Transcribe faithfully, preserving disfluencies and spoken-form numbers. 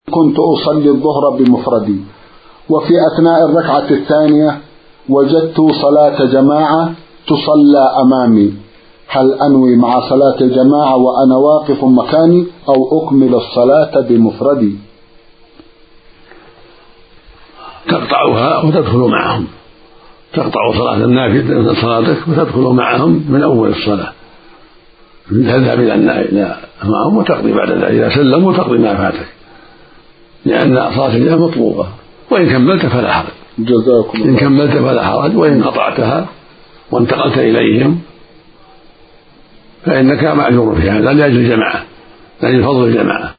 كنت أصلي الظهر بمفردي وفي أثناء الركعة الثانية وجدت صلاة جماعة تصلى أمامي، هل أنوي مع صلاة الجماعة وأنا واقف مكاني أو أكمل الصلاة بمفردي؟ تقطعها وتدخل معهم، تقطع صلاة النافلة صلاتك وتدخل معهم من أول الصلاة، تذهب إلى معهم وتقضي بعد ذلك إذا سلموا وتقضي ما فاتك، لأن صلاة الجماعة مطلوبة، وإن كملت فلا حرج. جزاكم الله. إن كملت فلا حرج، وإن قطعتها وانتقلت إليهم فإنك مأجور فيها، لا لأجل الجماعة، لأجل فضل الجماعة.